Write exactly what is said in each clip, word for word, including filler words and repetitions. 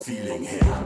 Feeling her.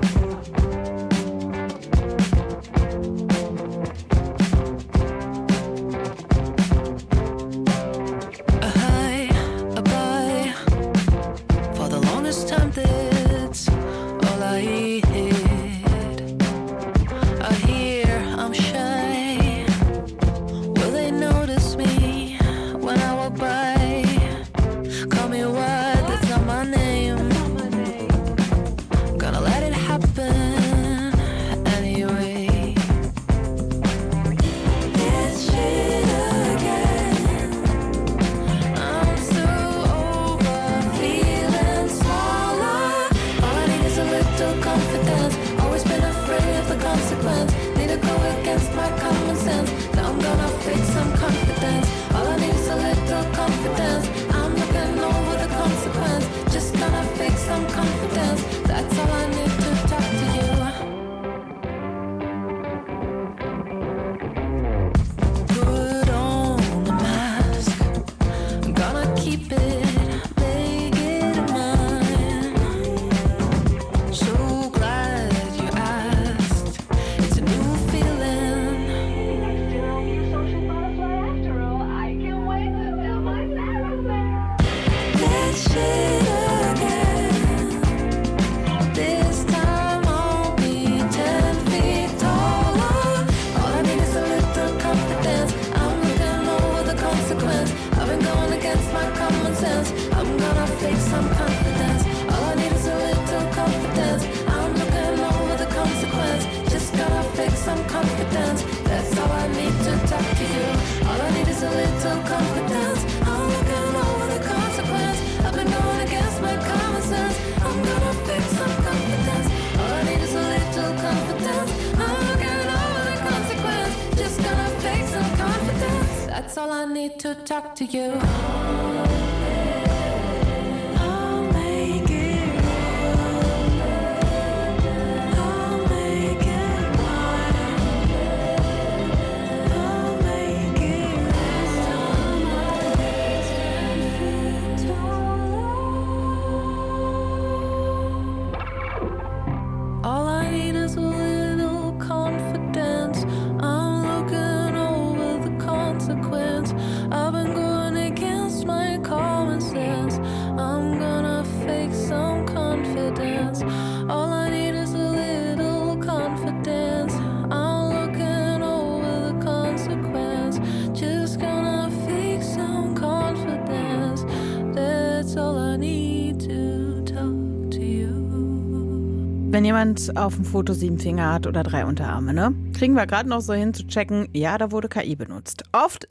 That's all I need to talk to you. Wenn jemand auf dem Foto sieben Finger hat oder drei Unterarme, ne? Kriegen wir gerade noch so hin zu checken, ja, da wurde K I benutzt. Oft